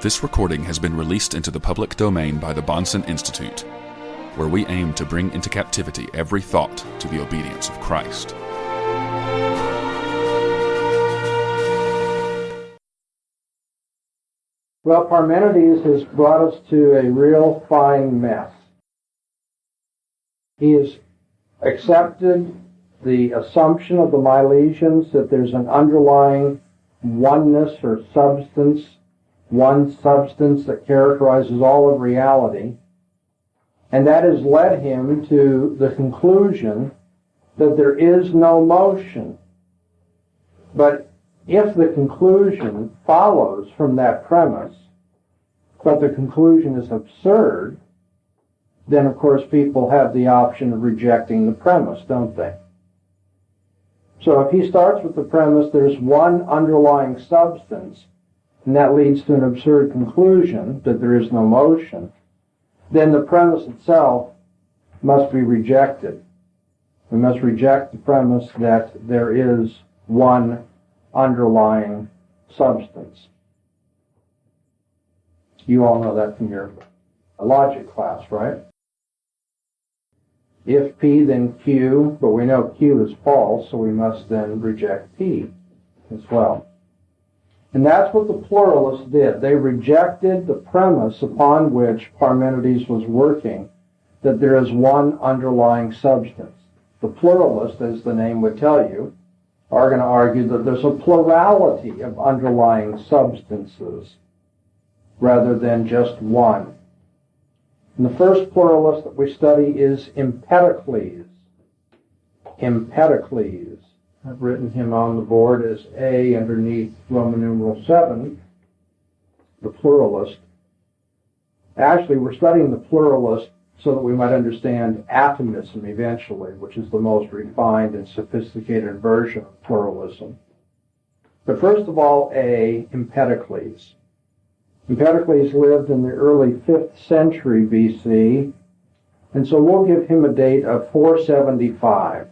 This recording has been released into the public domain by the Bahnsen Institute, where we aim to bring into captivity every thought to the obedience of Christ. Well, Parmenides has brought us to a real fine mess. He has accepted the assumption of the Milesians that there's an underlying oneness or substance, one substance that characterizes all of reality, and that has led him to the conclusion that there is no motion. But if the conclusion follows from that premise, but the conclusion is absurd, then of course people have the option of rejecting the premise, don't they? So if he starts with the premise there's one underlying substance, and that leads to an absurd conclusion that there is no motion, then the premise itself must be rejected. We must reject the premise that there is one underlying substance. You all know that from your logic class, right? If P, then Q, but we know Q is false, so we must then reject P as well. And that's what the pluralists did. They rejected the premise upon which Parmenides was working, that there is one underlying substance. The pluralists, as the name would tell you, are going to argue that there's a plurality of underlying substances rather than just one. And the first pluralist that we study is Empedocles. Empedocles. I've written him on the board as A underneath Roman numeral 7, the pluralist. Actually, we're studying the pluralist so that we might understand atomism eventually, which is the most refined and sophisticated version of pluralism. But first of all, A, Empedocles. Empedocles lived in the early 5th century BC, and so we'll give him a date of 475.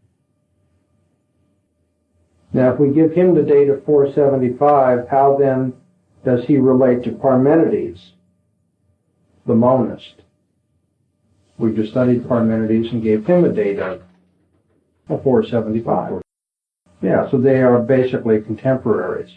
Now, if we give him the date of 475, how then does he relate to Parmenides, the monist? We just studied Parmenides and gave him a date of 475. Yeah, so they are basically contemporaries.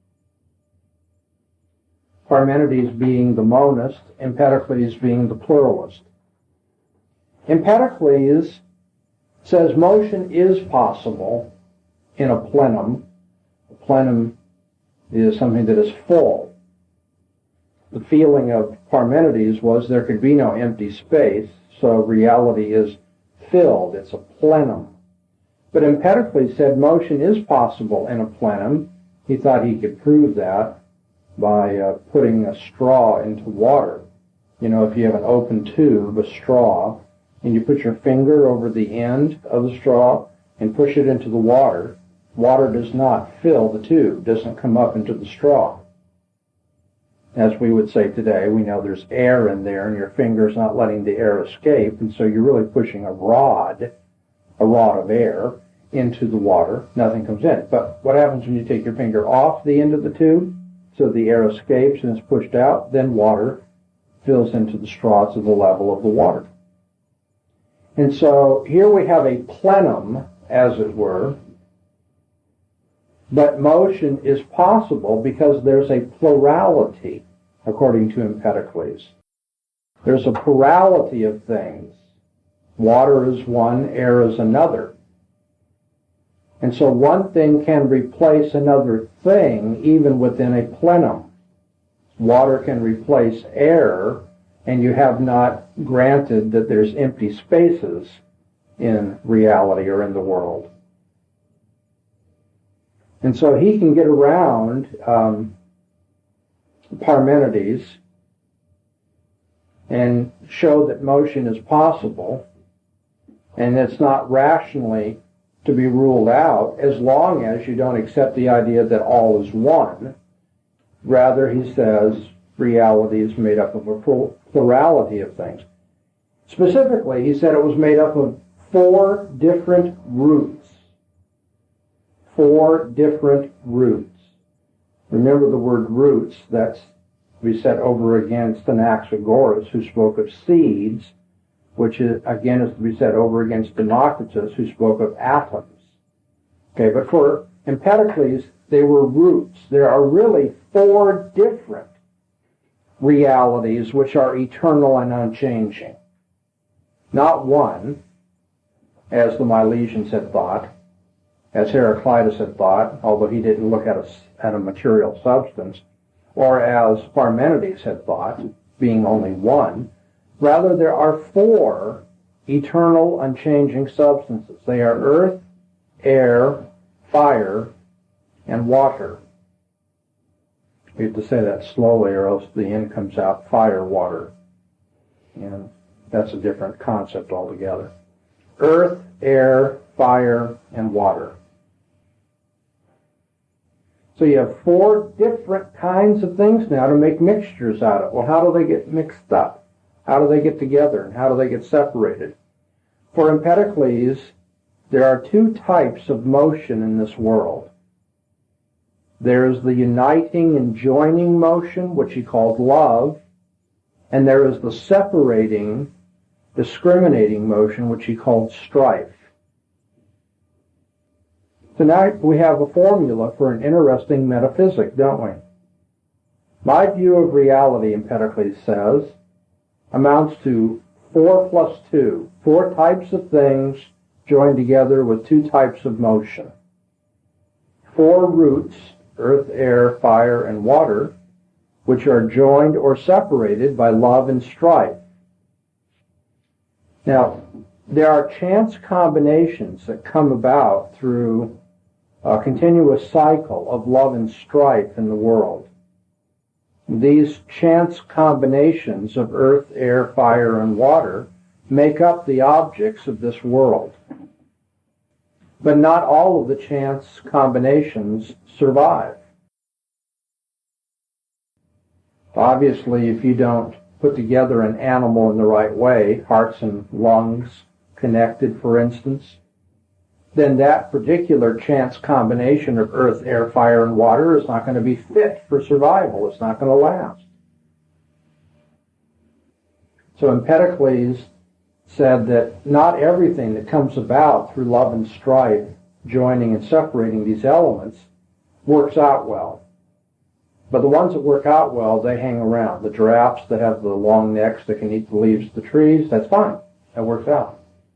Parmenides being the monist, Empedocles being the pluralist. Empedocles says motion is possible in a plenum. A plenum is something that is full. The feeling of Parmenides was there could be no empty space, so reality is filled. It's a plenum. But Empedocles said motion is possible in a plenum. He thought he could prove that by putting a straw into water. You know, if you have an open tube, a straw, and you put your finger over the end of the straw and push it into the water, water does not fill the tube, doesn't come up into the straw. As we would say today, we know there's air in there and your finger's not letting the air escape, and so you're really pushing a rod of air into the water. Nothing comes in. But what happens when you take your finger off the end of the tube so the air escapes and is pushed out? Then water fills into the straw to the level of the water. And so here we have a plenum, as it were, but motion is possible because there's a plurality, according to Empedocles. There's a plurality of things. Water is one, air is another. And so one thing can replace another thing even within a plenum. Water can replace air, and you have not granted that there's empty spaces in reality or in the world. And so he can get around Parmenides and show that motion is possible, and it's not rationally to be ruled out as long as you don't accept the idea that all is one. Rather, he says, reality is made up of a plurality of things. Specifically, he said it was made up of 4 different roots. 4 different roots. Remember the word roots, that's to be set over against Anaxagoras, who spoke of seeds, which again is to be set over against Democritus, who spoke of atoms. Okay, but for Empedocles, they were roots. There are really four different realities which are eternal and unchanging. Not one, as the Milesians had thought, as Heraclitus had thought, although he didn't look at a material substance, or as Parmenides had thought, being only one. Rather, there are four eternal, unchanging substances. They are earth, air, fire, and water. We have to say that slowly or else the end comes out fire, water. And that's a different concept altogether. Earth, air, fire, and water. So you have four different kinds of things now to make mixtures out of. Well, how do they get mixed up? How do they get together? And how do they get separated? For Empedocles, there are two types of motion in this world. There's the uniting and joining motion, which he called love, and there is the separating, discriminating motion, which he called strife. Tonight we have a formula for an interesting metaphysic, don't we? My view of reality, Empedocles says, amounts to 4 plus 2, 4 types of things joined together with 2 types of motion. 4 roots, earth, air, fire, and water, which are joined or separated by love and strife. Now, there are chance combinations that come about through a continuous cycle of love and strife in the world. These chance combinations of earth, air, fire, and water make up the objects of this world. But not all of the chance combinations survive. Obviously, if you don't put together an animal in the right way, hearts and lungs connected, for instance, then that particular chance combination of earth, air, fire, and water is not going to be fit for survival. It's not going to last. So Empedocles said that not everything that comes about through love and strife, joining and separating these elements, works out well. But the ones that work out well, they hang around. The giraffes that have the long necks that can eat the leaves of the trees, that's fine. That works out.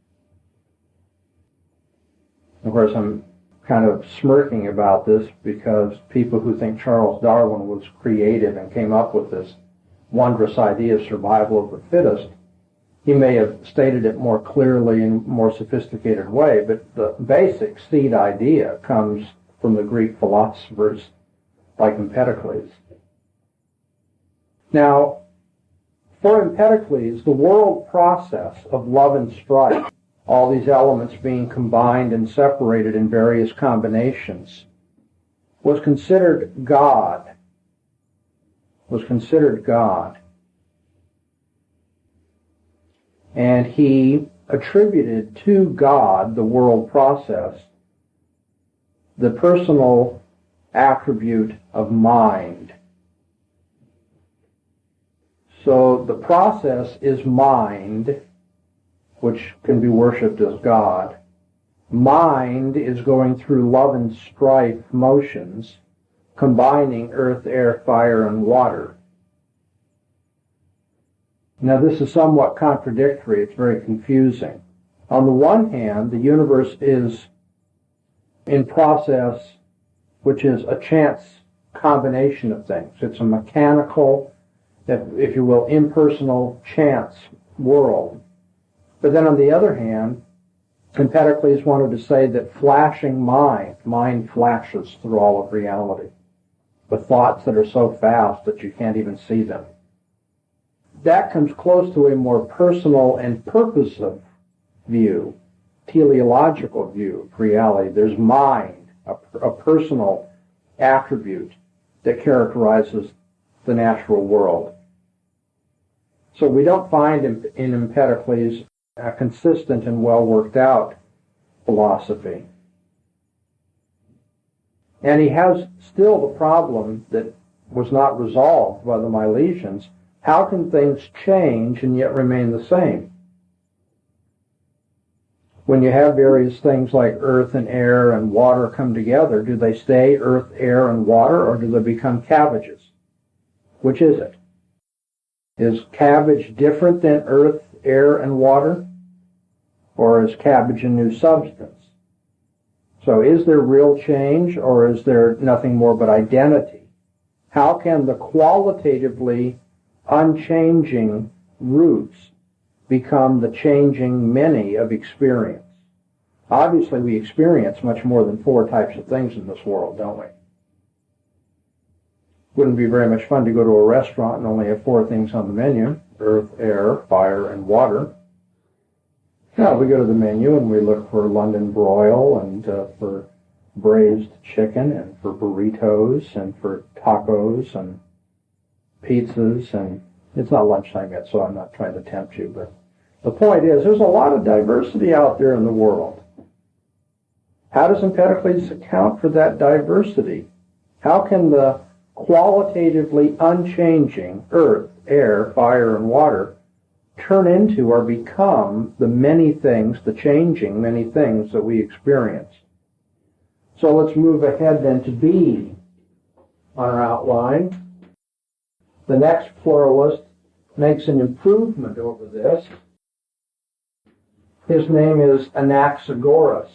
Of course, I'm kind of smirking about this because people who think Charles Darwin was creative and came up with this wondrous idea of survival of the fittest, he may have stated it more clearly in a more sophisticated way, but the basic seed idea comes from the Greek philosophers like Empedocles. Now, for Empedocles, the world process of love and strife, all these elements being combined and separated in various combinations, was considered God. And he attributed to God, the world process, the personal attribute of mind. So the process is mind, which can be worshipped as God. Mind is going through love and strife motions, combining earth, air, fire, and water. Now this is somewhat contradictory. It's very confusing. On the one hand, the universe is in process, which is a chance combination of things. It's a mechanical, if you will, impersonal chance world. But then on the other hand, Empedocles wanted to say that flashing mind flashes through all of reality, with thoughts that are so fast that you can't even see them. That comes close to a more personal and purposive view, teleological view of reality. There's mind, a personal attribute that characterizes the natural world. So we don't find in Empedocles a consistent and well worked out philosophy. And he has still the problem that was not resolved by the Milesians, how can things change and yet remain the same? When you have various things like earth and air and water come together, do they stay earth, air, and water, or do they become cabbages? Which is it? Is cabbage different than earth, air, and water? Or is cabbage a new substance? So is there real change, or is there nothing more but identity? How can the qualitatively unchanging roots become the changing many of experience? Obviously, we experience much more than 4 types of things in this world, don't we? Wouldn't be very much fun to go to a restaurant and only have 4 things on the menu: earth, air, fire, and water. Now, we go to the menu and we look for London broil and for braised chicken and for burritos and for tacos and pizzas, and it's not lunchtime yet, so I'm not trying to tempt you, but the point is there's a lot of diversity out there in the world. How does Empedocles account for that diversity? How can the qualitatively unchanging earth, air, fire, and water turn into or become the many things, the changing many things that we experience? So let's move ahead then to B on our outline. The next pluralist makes an improvement over this. His name is Anaxagoras.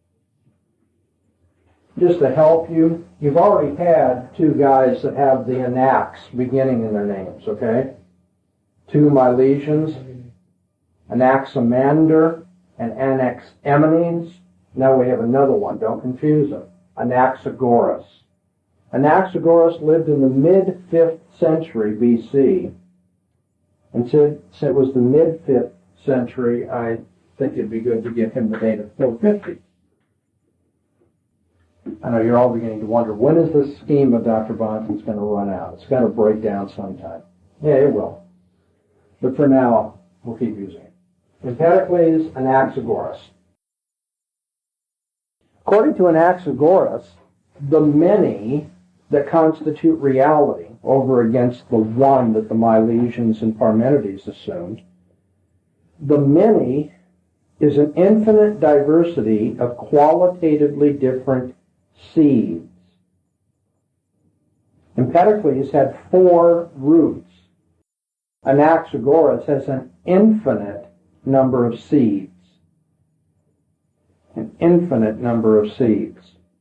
Just to help you, you've already had 2 guys that have the anax beginning in their names, okay? 2 Milesians, Anaximander and Anaximenes. Now we have another one, don't confuse them, Anaxagoras. Anaxagoras lived in the mid-5th century BC, and since it was the mid-5th century, I think it'd be good to give him the date of 450. I know you're all beginning to wonder, when is this scheme of Dr. Bahnsen's going to run out? It's going to break down sometime. Yeah, it will. But for now, we'll keep using it. Empedocles, Anaxagoras. According to Anaxagoras, the many that constitute reality over against the one that the Milesians and Parmenides assumed, the many is an infinite diversity of qualitatively different seeds. Empedocles had 4 roots. Anaxagoras has an infinite number of seeds. An infinite number of seeds.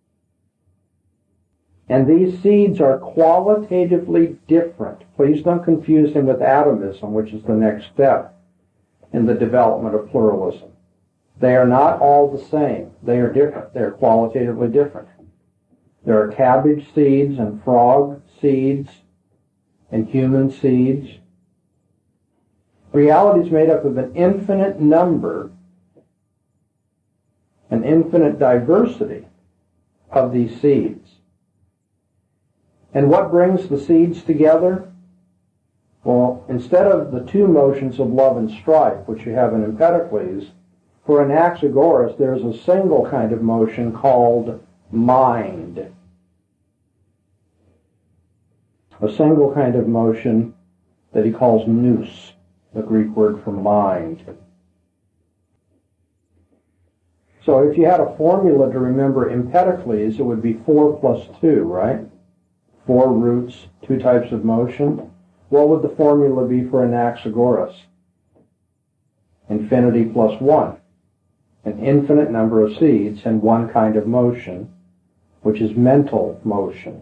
And these seeds are qualitatively different. Please don't confuse him with atomism, which is the next step in the development of pluralism. They are not all the same. They are different. They are qualitatively different. There are cabbage seeds and frog seeds and human seeds. Reality is made up of an infinite number, an infinite diversity of these seeds. And what brings the seeds together? Well, instead of the 2 motions of love and strife, which you have in Empedocles, for Anaxagoras there's a single kind of motion called mind. A single kind of motion that he calls nous, the Greek word for mind. So if you had a formula to remember Empedocles, it would be 4 plus 2, right? 4 roots, 2 types of motion. What would the formula be for Anaxagoras? Infinity plus 1. An infinite number of seeds and 1 kind of motion, which is mental motion.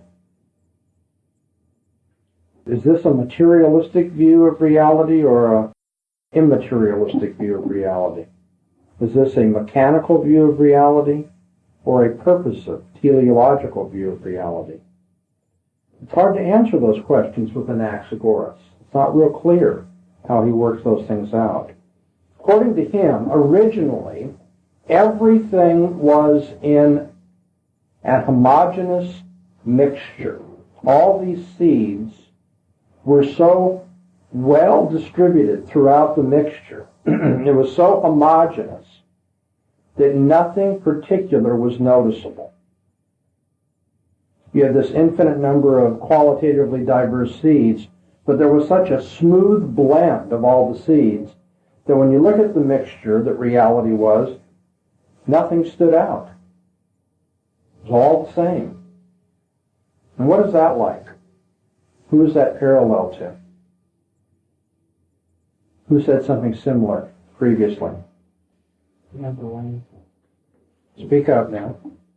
Is this a materialistic view of reality or an immaterialistic view of reality? Is this a mechanical view of reality or a purposive, teleological view of reality? It's hard to answer those questions with Anaxagoras. It's not real clear how he works those things out. According to him, originally, everything was in a homogeneous mixture. All these seeds were so well distributed throughout the mixture. It was so homogeneous that nothing particular was noticeable. You had this infinite number of qualitatively diverse seeds, but there was such a smooth blend of all the seeds that when you look at the mixture that reality was, nothing stood out. It was all the same. And what is that like? Who is that parallel to? Who said something similar previously? Speak up now.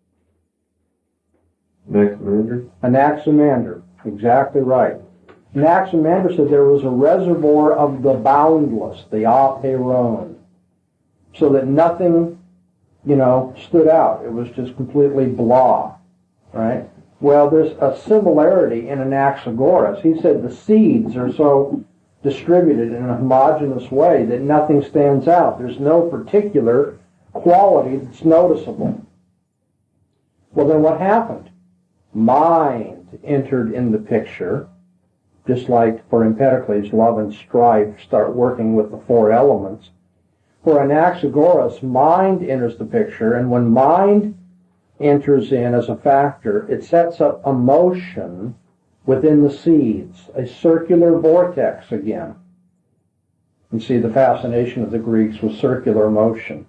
Anaximander? Anaximander. Exactly right. Anaximander said there was a reservoir of the boundless, the apeiron, so that nothing, stood out. It was just completely blah, right? Well, there's a similarity in Anaxagoras. He said the seeds are so distributed in a homogeneous way that nothing stands out. There's no particular quality that's noticeable. Well, then what happened? Mind entered in the picture, just like for Empedocles, love and strife start working with the four elements. For Anaxagoras, mind enters the picture, and when mind enters in as a factor, it sets up a motion within the seeds, a circular vortex again. You see the fascination of the Greeks with circular motion.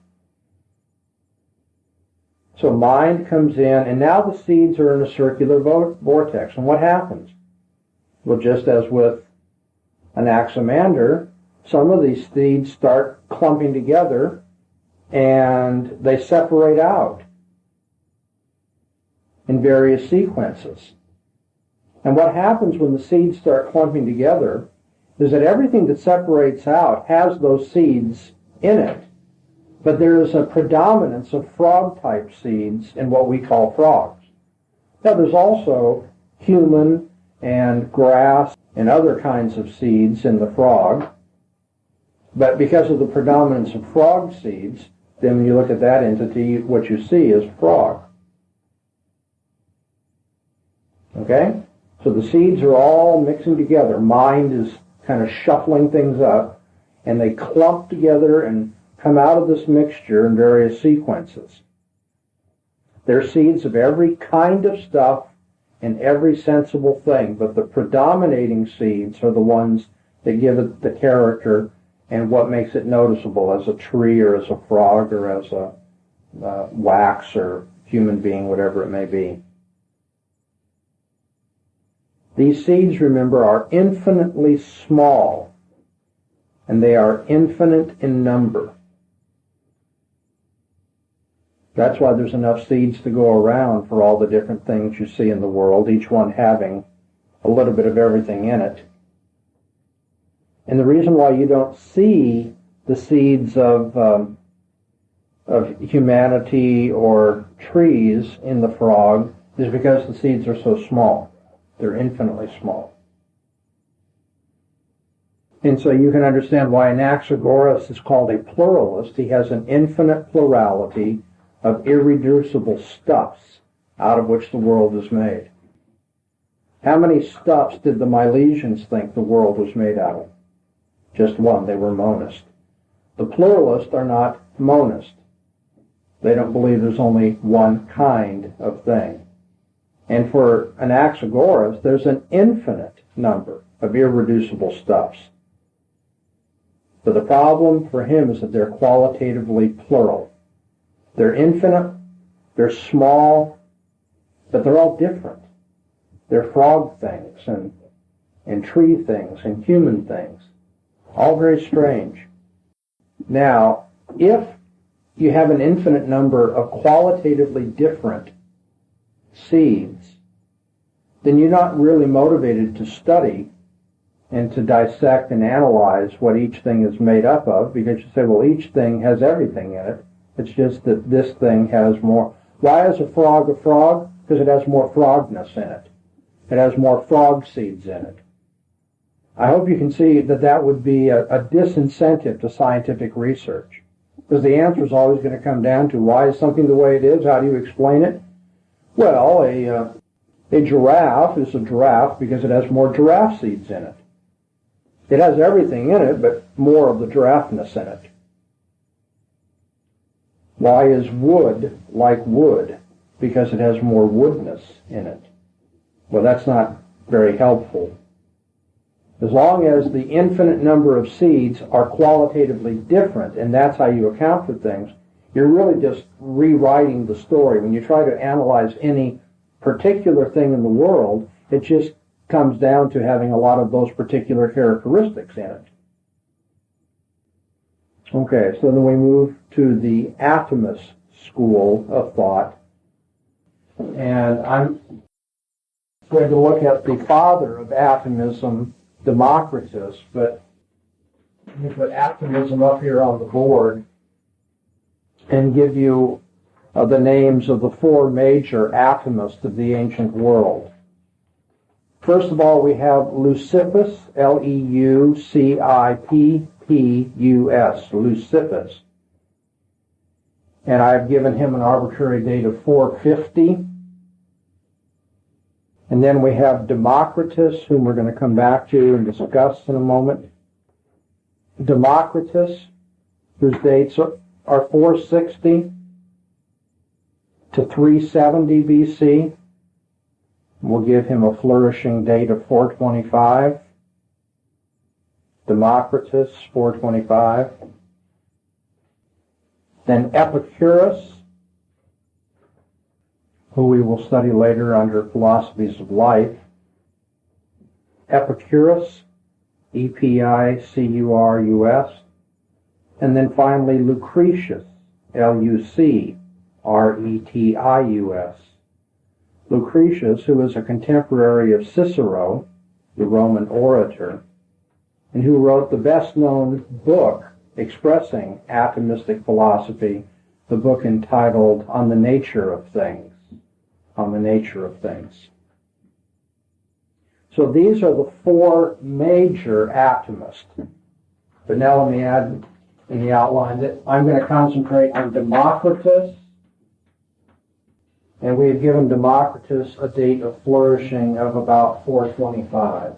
So mind comes in, and now the seeds are in a circular vortex. And what happens? Well, just as with Anaximander, some of these seeds start clumping together, and they separate out in various sequences. And what happens when the seeds start clumping together is that everything that separates out has those seeds in it. But there is a predominance of frog-type seeds in what we call frogs. Now, there's also human and grass and other kinds of seeds in the frog. But because of the predominance of frog seeds, then when you look at that entity, what you see is frog. Okay? So the seeds are all mixing together. Mind is kind of shuffling things up, and they clump together and come out of this mixture in various sequences. They're seeds of every kind of stuff and every sensible thing, but the predominating seeds are the ones that give it the character and what makes it noticeable as a tree or as a frog or as a wax or human being, whatever it may be. These seeds, remember, are infinitely small, and they are infinite in number. That's why there's enough seeds to go around for all the different things you see in the world, each one having a little bit of everything in it. And the reason why you don't see the seeds of humanity or trees in the frog is because the seeds are so small. They're infinitely small. And so you can understand why Anaxagoras is called a pluralist. He has an infinite plurality of irreducible stuffs out of which the world is made. How many stuffs did the Milesians think the world was made out of? Just one. They were monists. The pluralists are not monists. They don't believe there's only one kind of thing. And for Anaxagoras, there's an infinite number of irreducible stuffs. But the problem for him is that they're qualitatively plural. They're infinite, they're small, but they're all different. They're frog things and tree things and human things. All very strange. Now, if you have an infinite number of qualitatively different seeds, then you're not really motivated to study and to dissect and analyze what each thing is made up of, because you say, well, each thing has everything in it. It's just that this thing has more. Why is a frog a frog? Because it has more frogness in it. It has more frog seeds in it. I hope you can see that that would be a disincentive to scientific research, because the answer is always going to come down to why is something the way it is? How do you explain it? Well, a giraffe is a giraffe because it has more giraffe seeds in it. It has everything in it, but more of the giraffeness in it. Why is wood like wood? Because it has more woodness in it. Well, that's not very helpful. As long as the infinite number of seeds are qualitatively different, and that's how you account for things, you're really just rewriting the story. When you try to analyze any particular thing in the world, it just comes down to having a lot of those particular characteristics in it. Okay, so then we move to the atomist school of thought, and I'm going to look at the father of atomism, Democritus, but let me put atomism up here on the board and give you the names of the four major atomists of the ancient world. First of all, we have Leucippus, Leucippus, Leucippus. And I've given him an arbitrary date of 450. And then we have Democritus, whom we're going to come back to and discuss in a moment. Democritus, whose dates are 460 to 370 BC. We'll give him a flourishing date of 425. Democritus, 425. Then Epicurus, who we will study later under Philosophies of Life. Epicurus, Epicurus. And then finally Lucretius, Lucretius. Lucretius, who is a contemporary of Cicero, the Roman orator, and who wrote the best-known book expressing atomistic philosophy, the book entitled On the Nature of Things. On the Nature of Things. So these are the four major atomists. But now let me add in the outline that I'm going to concentrate on Democritus, and we have given Democritus a date of flourishing of about 425.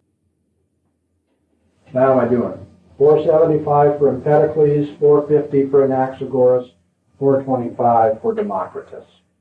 How am I doing? 475 for Empedocles, 450 for Anaxagoras, 425 for Democritus.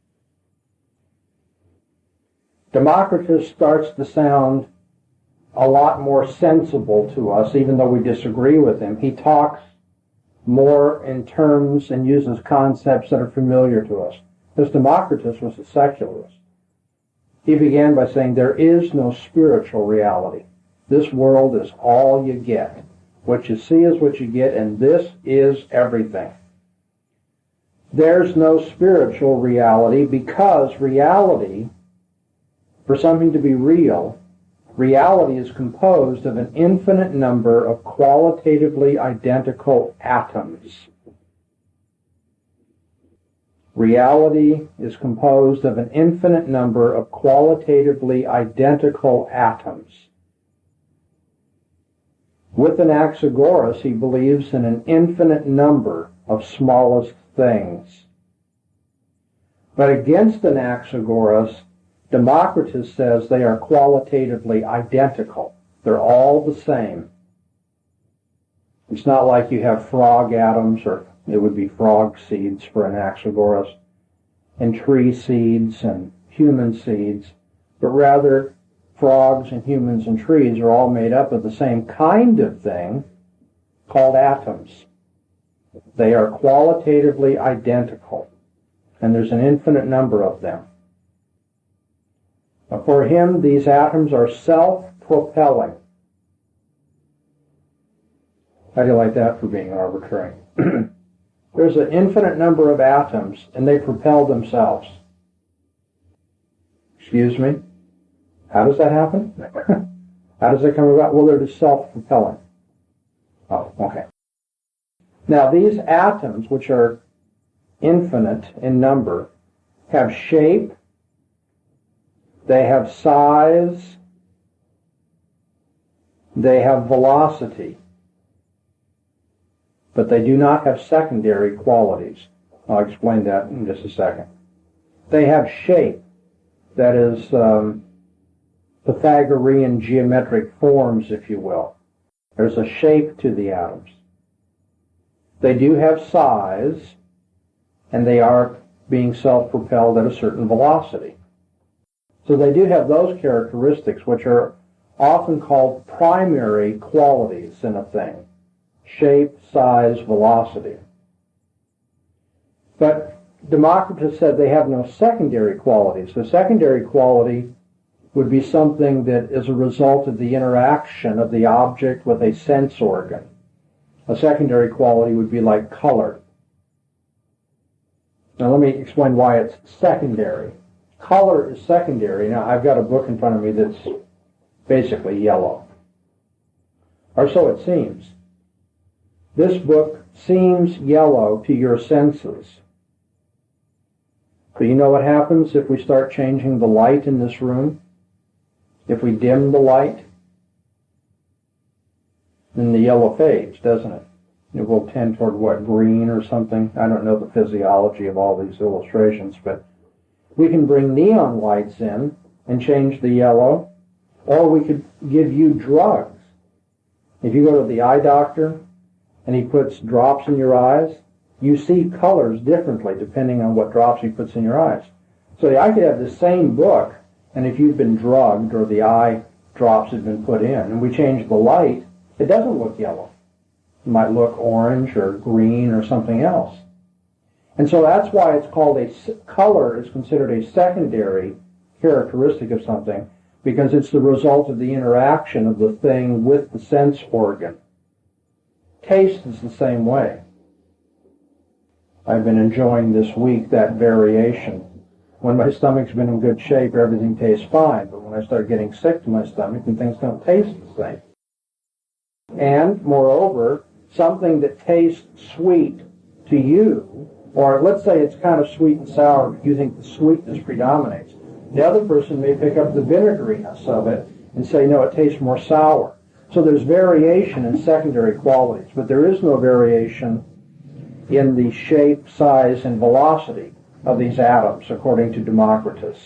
Democritus starts to sound a lot more sensible to us, even though we disagree with him. He talks more in terms and uses concepts that are familiar to us. Because Democritus was a secularist. He began by saying there is no spiritual reality. This world is all you get. What you see is what you get, and this is everything. There's no spiritual reality because reality, for something to be real, reality is composed of an infinite number of qualitatively identical atoms. Reality is composed of an infinite number of qualitatively identical atoms. With Anaxagoras, he believes in an infinite number of smallest things. But against Anaxagoras, Democritus says they are qualitatively identical. They're all the same. It's not like you have frog atoms, or it would be frog seeds for Anaxagoras, and tree seeds and human seeds, but rather frogs and humans and trees are all made up of the same kind of thing called atoms. They are qualitatively identical, and there's an infinite number of them. For him, these atoms are self-propelling. How do you like that for being arbitrary? There's an infinite number of atoms, and they propel themselves. Excuse me? How does that happen? How does that come about? Well, they're just self-propelling. Oh, okay. Now, these atoms, which are infinite in number, have shape, they have size, they have velocity, but they do not have secondary qualities. I'll explain that in just a second. They have shape, that is, Pythagorean geometric forms, if you will. There's a shape to the atoms. They do have size, and they are being self-propelled at a certain velocity. So they do have those characteristics, which are often called primary qualities in a thing: shape, size, velocity. But Democritus said they have no secondary qualities. The secondary quality would be something that is a result of the interaction of the object with a sense organ. A secondary quality would be like color. Now let me explain why it's secondary. Color is secondary. Now I've got a book in front of me that's basically yellow. Or so it seems. This book seems yellow to your senses. But you know what happens if we start changing the light in this room? If we dim the light, then the yellow fades, doesn't it? It will tend toward what, green or something? I don't know the physiology of all these illustrations, but we can bring neon lights in and change the yellow, or we could give you drugs. If you go to the eye doctor and he puts drops in your eyes, you see colors differently depending on what drops he puts in your eyes. So I could have the same book, and if you've been drugged or the eye drops have been put in, and we change the light, it doesn't look yellow. It might look orange or green or something else. And so that's why it's called color is considered a secondary characteristic of something, because it's the result of the interaction of the thing with the sense organ. Taste is the same way. I've been enjoying this week that variation. When my stomach's been in good shape, everything tastes fine. But when I start getting sick to my stomach, then things don't taste the same. And, moreover, something that tastes sweet to you, or let's say it's kind of sweet and sour, but you think the sweetness predominates. The other person may pick up the vinegariness of it and say, no, it tastes more sour. So there's variation in secondary qualities, but there is no variation in the shape, size, and velocity of these atoms, according to Democritus.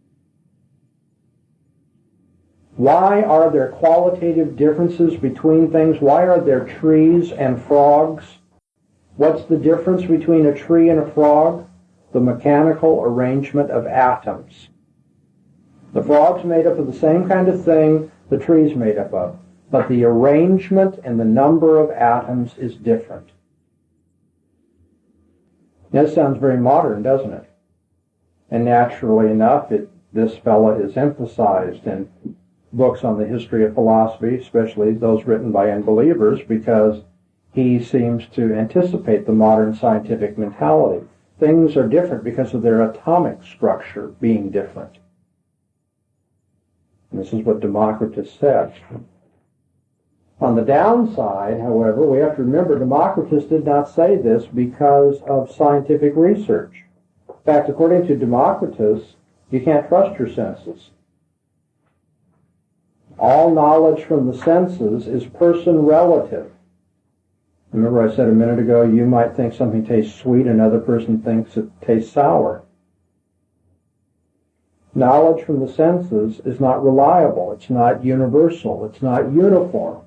Why are there qualitative differences between things? Why are there trees and frogs? What's the difference between a tree and a frog? The mechanical arrangement of atoms. The frog's made up of the same kind of thing the tree's made up of, but the arrangement and the number of atoms is different. That sounds very modern, doesn't it? And naturally enough, this fellow is emphasized in books on the history of philosophy, especially those written by unbelievers, because he seems to anticipate the modern scientific mentality. Things are different because of their atomic structure being different. And this is what Democritus said. On the downside, however, we have to remember Democritus did not say this because of scientific research. In fact, according to Democritus, you can't trust your senses. All knowledge from the senses is person relative. Remember I said a minute ago, you might think something tastes sweet, another person thinks it tastes sour. Knowledge from the senses is not reliable. It's not universal. It's not uniform.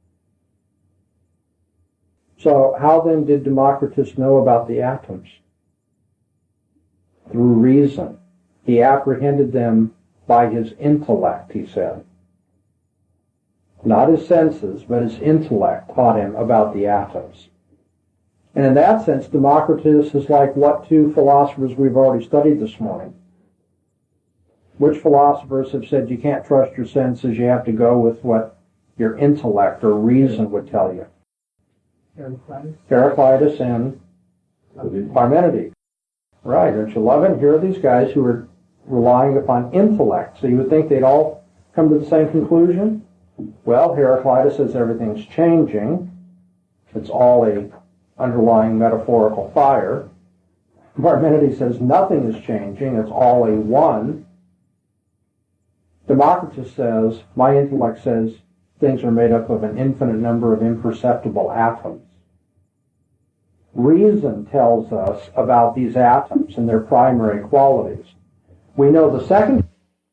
So how then did Democritus know about the atoms? Through reason. He apprehended them by his intellect, he said. Not his senses, but his intellect taught him about the atoms. And in that sense, Democritus is like what two philosophers we've already studied this morning. Which philosophers have said you can't trust your senses, you have to go with what your intellect or reason would tell you? Heraclitus and Parmenides. Right, don't you love it? Here are these guys who are relying upon intellect. So you would think they'd all come to the same conclusion? Well, Heraclitus says everything's changing. It's all a underlying metaphorical fire. Parmenides says nothing is changing. It's all a one. Democritus says, my intellect says, things are made up of an infinite number of imperceptible atoms. Reason tells us about these atoms and their primary qualities. We know the second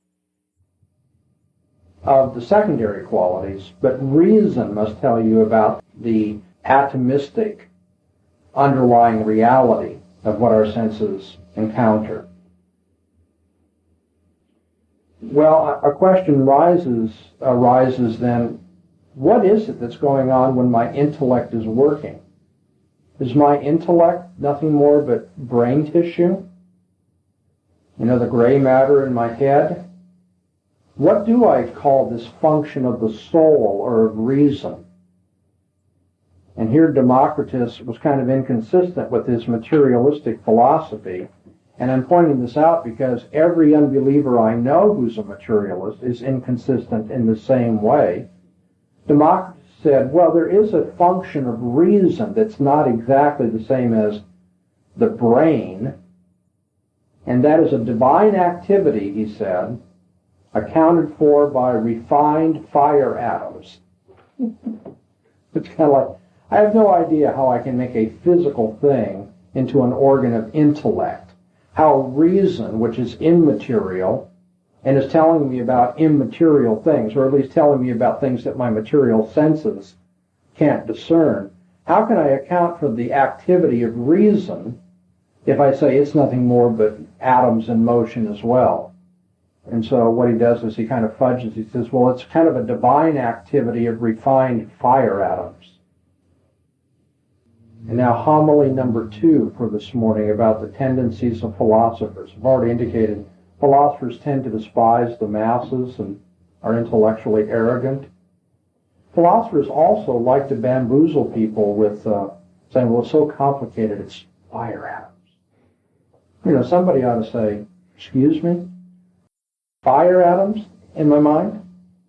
of the secondary qualities, but reason must tell you about the atomistic underlying reality of what our senses encounter. Well, a question arises then, what is it that's going on when my intellect is working? Is my intellect nothing more but brain tissue? You know, the gray matter in my head? What do I call this function of the soul or of reason? And here Democritus was kind of inconsistent with his materialistic philosophy. And I'm pointing this out because every unbeliever I know who's a materialist is inconsistent in the same way. Democritus said, well, there is a function of reason that's not exactly the same as the brain, and that is a divine activity, he said, accounted for by refined fire atoms. It's kind of like, I have no idea how I can make a physical thing into an organ of intellect. How reason, which is immaterial, and is telling me about immaterial things, or at least telling me about things that my material senses can't discern. How can I account for the activity of reason if I say it's nothing more but atoms in motion as well? And so what he does is he kind of fudges. He says, well, it's kind of a divine activity of refined fire atoms. And now homily number 2 for this morning about the tendencies of philosophers. I've already indicated philosophers tend to despise the masses and are intellectually arrogant. Philosophers also like to bamboozle people with saying, well, it's so complicated, it's fire atoms. You know, somebody ought to say, excuse me? Fire atoms in my mind?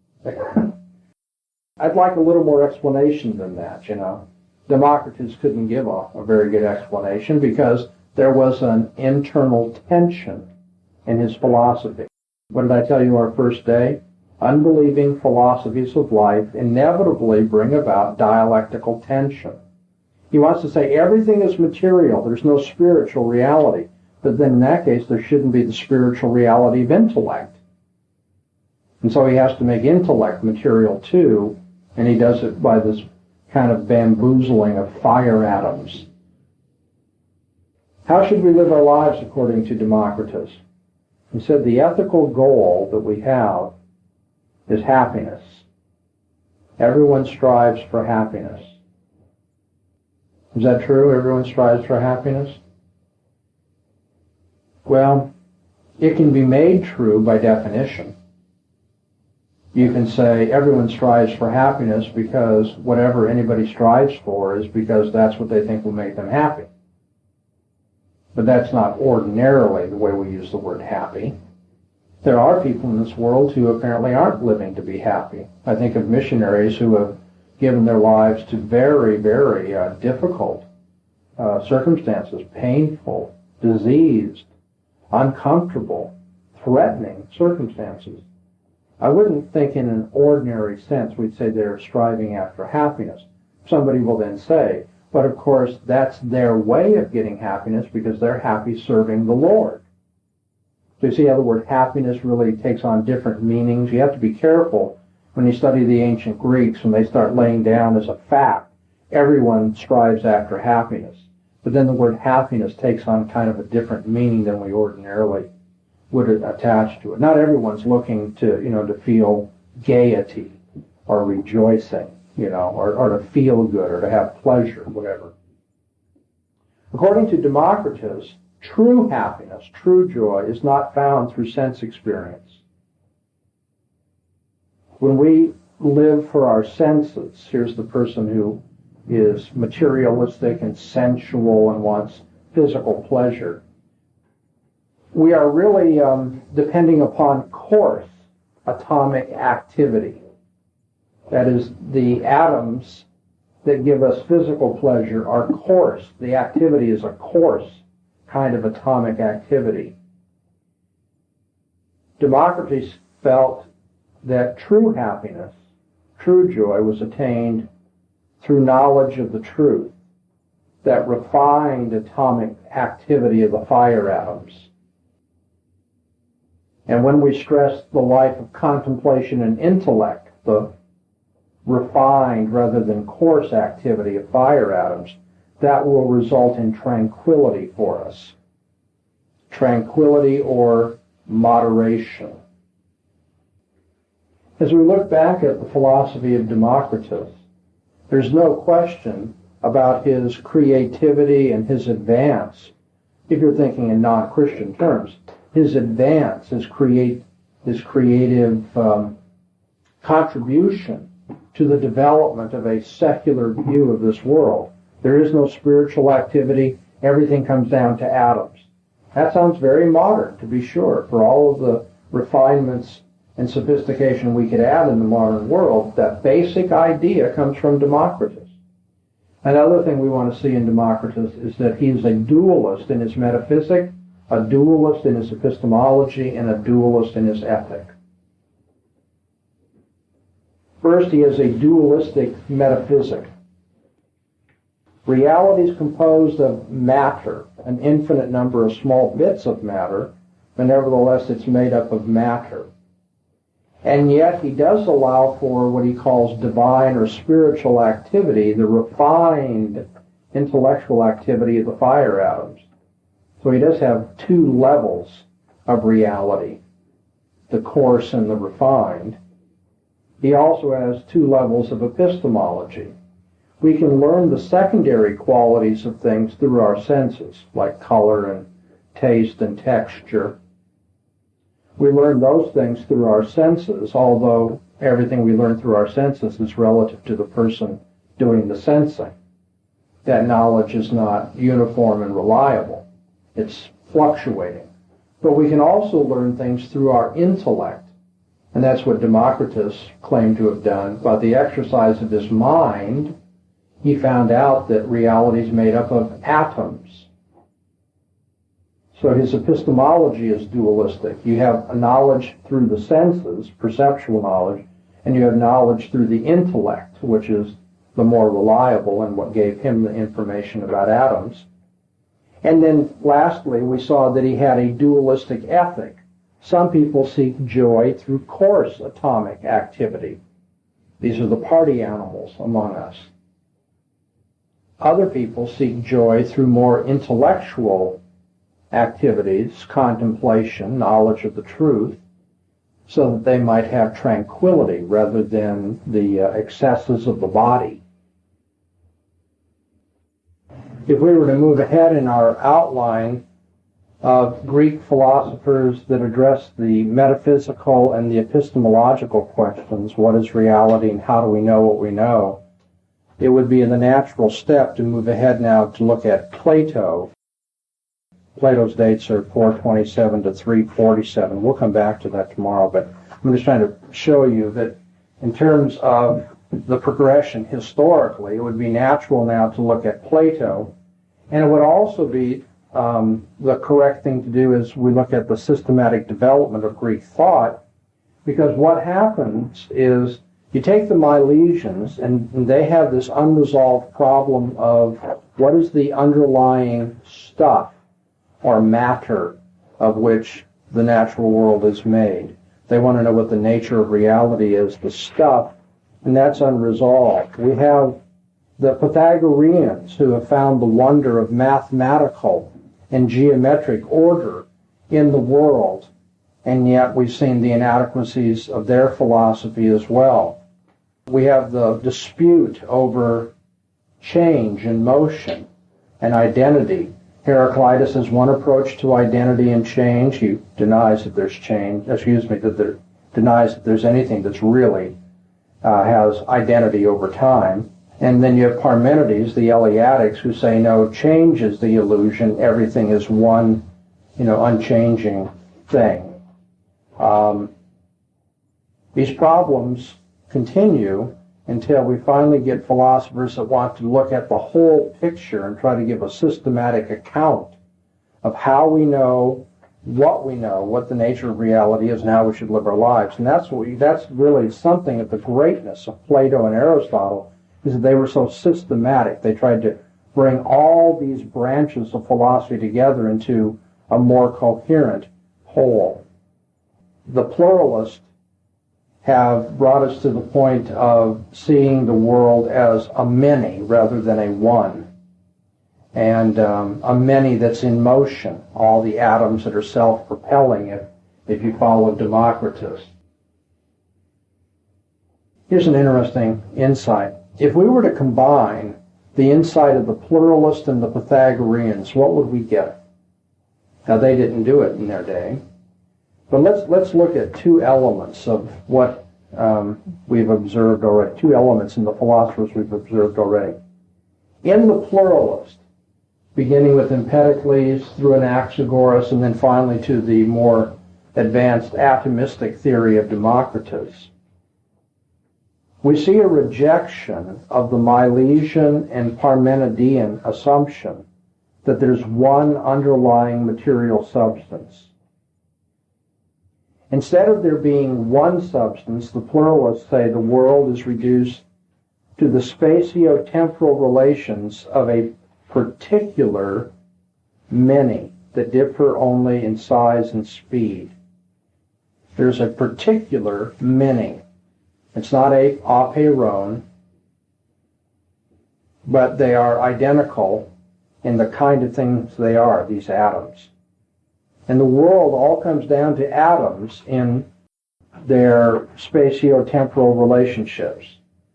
I'd like a little more explanation than that, you know. Democritus couldn't give a very good explanation because there was an internal tension in his philosophy. What did I tell you our first day? Unbelieving philosophies of life inevitably bring about dialectical tension. He wants to say everything is material, there's no spiritual reality. But then in that case, there shouldn't be the spiritual reality of intellect. And so he has to make intellect material too, and he does it by this kind of bamboozling of fire atoms. How should we live our lives according to Democritus? He said the ethical goal that we have is happiness. Everyone strives for happiness. Is that true? Everyone strives for happiness? Well, it can be made true by definition. You can say everyone strives for happiness because whatever anybody strives for is because that's what they think will make them happy. But that's not ordinarily the way we use the word happy. There are people in this world who apparently aren't living to be happy. I think of missionaries who have given their lives to very, very difficult circumstances, painful, diseased, uncomfortable, threatening circumstances. I wouldn't think in an ordinary sense we'd say they're striving after happiness. Somebody will then say, but of course that's their way of getting happiness because they're happy serving the Lord. So you see how the word happiness really takes on different meanings. You have to be careful when you study the ancient Greeks when they start laying down as a fact, everyone strives after happiness. But then the word happiness takes on kind of a different meaning than we ordinarily would attach to it. Not everyone's looking to feel gaiety or rejoicing, or to feel good or to have pleasure, whatever. According to Democritus, true happiness, true joy, is not found through sense experience. When we live for our senses, here's the person who is materialistic and sensual and wants physical pleasure. We are really depending upon coarse atomic activity. That is, the atoms that give us physical pleasure are coarse. The activity is a coarse kind of atomic activity. Democritus felt that true happiness, true joy, was attained through knowledge of the truth, that refined atomic activity of the fire atoms. And when we stress the life of contemplation and intellect, the refined rather than coarse activity of fire atoms, that will result in tranquility for us. Tranquility or moderation. As we look back at the philosophy of Democritus, there's no question about his creativity and his advance. If you're thinking in non-Christian terms, his advance, his creative contribution to the development of a secular view of this world. There is no spiritual activity. Everything comes down to atoms. That sounds very modern, to be sure. For all of the refinements and sophistication we could add in the modern world, that basic idea comes from Democritus. Another thing we want to see in Democritus is that he's a dualist in his metaphysic, a dualist in his epistemology, and a dualist in his ethic. First, he has a dualistic metaphysic. Reality is composed of matter, an infinite number of small bits of matter, but nevertheless it's made up of matter. And yet he does allow for what he calls divine or spiritual activity, the refined intellectual activity of the fire atoms. So he does have two levels of reality, the coarse and the refined. He also has two levels of epistemology. We can learn the secondary qualities of things through our senses, like color and taste and texture. We learn those things through our senses, although everything we learn through our senses is relative to the person doing the sensing. That knowledge is not uniform and reliable. It's fluctuating. But we can also learn things through our intellect, and that's what Democritus claimed to have done. By the exercise of his mind, he found out that reality is made up of atoms. So his epistemology is dualistic. You have knowledge through the senses, perceptual knowledge, and you have knowledge through the intellect, which is the more reliable and what gave him the information about atoms. And then lastly, we saw that he had a dualistic ethic. Some people seek joy through coarse atomic activity. These are the party animals among us. Other people seek joy through more intellectual activities, contemplation, knowledge of the truth, so that they might have tranquility rather than the excesses of the body. If we were to move ahead in our outline of Greek philosophers that address the metaphysical and the epistemological questions, what is reality and how do we know what we know, it would be the natural step to move ahead now to look at Plato. Plato's dates are 427 to 347. We'll come back to that tomorrow, but I'm just trying to show you that in terms of the progression historically, it would be natural now to look at Plato, and it would also be the correct thing to do is we look at the systematic development of Greek thought, because what happens is you take the Milesians, and they have this unresolved problem of what is the underlying stuff or matter of which the natural world is made. They want to know what the nature of reality is, the stuff, and that's unresolved. We have the Pythagoreans who have found the wonder of mathematical and geometric order in the world, and yet we've seen the inadequacies of their philosophy as well. We have the dispute over change and motion and identity. Heraclitus has one approach to identity and change. He denies that there's change, denies that there's anything that's really has identity over time. And then you have Parmenides, the Eleatics, who say, no, change is the illusion. Everything is one, unchanging thing. These problems continue until we finally get philosophers that want to look at the whole picture and try to give a systematic account of how we know, what the nature of reality is, and how we should live our lives. And that's really something of the greatness of Plato and Aristotle, is that they were so systematic. They tried to bring all these branches of philosophy together into a more coherent whole. The pluralists have brought us to the point of seeing the world as a many rather than a one, and a many that's in motion, all the atoms that are self-propelling if you follow Democritus. Here's an interesting insight. If we were to combine the insight of the pluralist and the Pythagoreans, what would we get? Now, they didn't do it in their day, but let's look at two elements of what we've observed already, two elements in the philosophers we've observed already. In the pluralist, beginning with Empedocles through Anaxagoras and then finally to the more advanced atomistic theory of Democritus, we see a rejection of the Milesian and Parmenidean assumption that there's one underlying material substance. Instead of there being one substance, the pluralists say the world is reduced to the spatio-temporal relations of a particular many that differ only in size and speed. There's a particular many. It's not a apeiron, but they are identical in the kind of things they are, these atoms. And the world all comes down to atoms in their spatio-temporal relationships.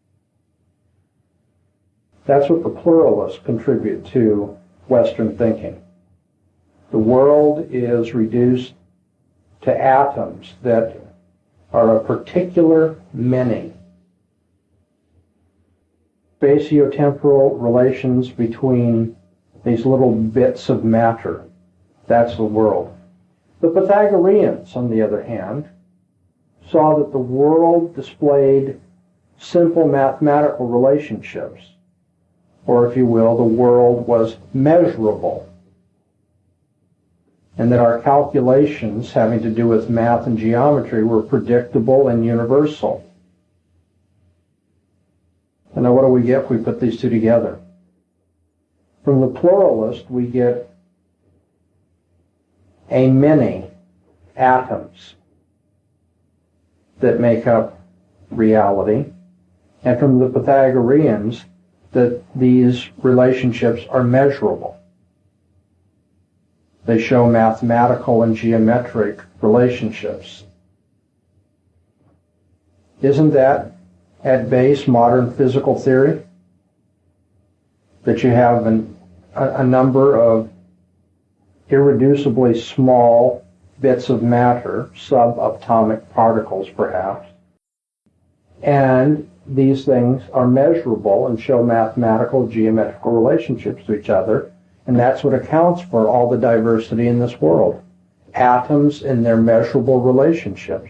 That's what the pluralists contribute to Western thinking. The world is reduced to atoms that are a particular many. Spatio-temporal relations between these little bits of matter. That's the world. The Pythagoreans, on the other hand, saw that the world displayed simple mathematical relationships, or if you will, the world was measurable, and that our calculations having to do with math and geometry were predictable and universal. And now what do we get if we put these two together? From the pluralist, we get a many atoms that make up reality, and from the Pythagoreans, that these relationships are measurable. They show mathematical and geometric relationships. Isn't that, at base, modern physical theory? That you have a number of irreducibly small bits of matter, subatomic particles perhaps, and these things are measurable and show mathematical, geometrical relationships to each other, and that's what accounts for all the diversity in this world. Atoms and their measurable relationships.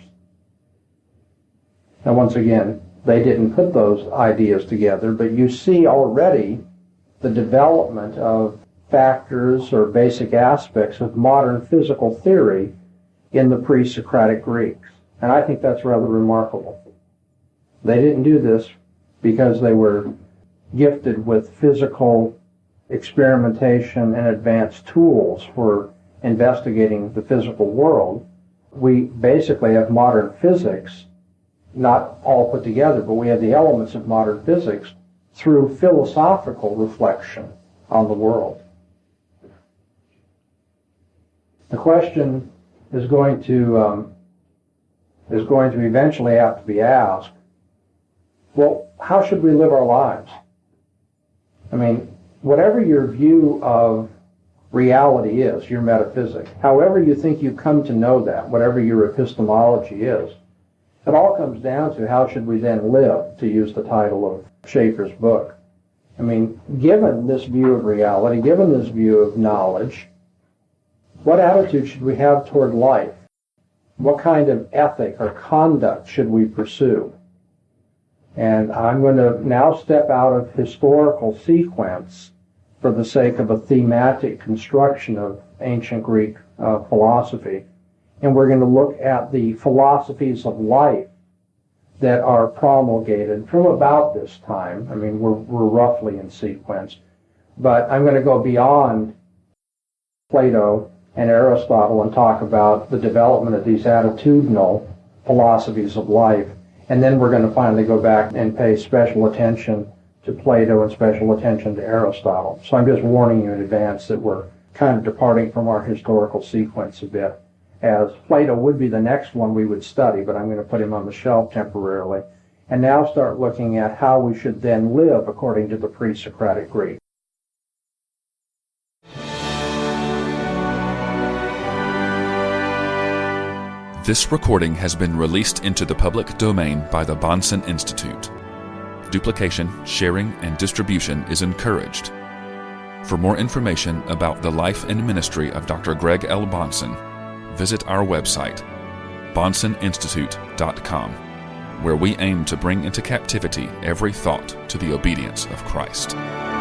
Now once again, they didn't put those ideas together, but you see already the development of factors or basic aspects of modern physical theory in the pre-Socratic Greeks. And I think that's rather remarkable. They didn't do this because they were gifted with physical experimentation and advanced tools for investigating the physical world. We basically have modern physics, not all put together, but we have the elements of modern physics through philosophical reflection on the world. The question is going to eventually have to be asked, well, how should we live our lives? I mean, whatever your view of reality is, your metaphysics, however you think you come to know that, whatever your epistemology is, it all comes down to how should we then live, to use the title of Schaeffer's book. I mean, given this view of reality, given this view of knowledge, what attitude should we have toward life? What kind of ethic or conduct should we pursue? And I'm going to now step out of historical sequence for the sake of a thematic construction of ancient Greek philosophy. And we're going to look at the philosophies of life that are promulgated from about this time. I mean, we're roughly in sequence. But I'm going to go beyond Plato and Aristotle and talk about the development of these attitudinal philosophies of life. And then we're going to finally go back and pay special attention to Plato and special attention to Aristotle. So I'm just warning you in advance that we're kind of departing from our historical sequence a bit, as Plato would be the next one we would study, but I'm going to put him on the shelf temporarily. and now start looking at how we should then live according to the pre-Socratic Greek. This recording has been released into the public domain by the Bahnsen Institute. Duplication, sharing, and distribution is encouraged. For more information about the life and ministry of Dr. Greg L. Bahnsen, visit our website, BahnsenInstitute.com, where we aim to bring into captivity every thought to the obedience of Christ.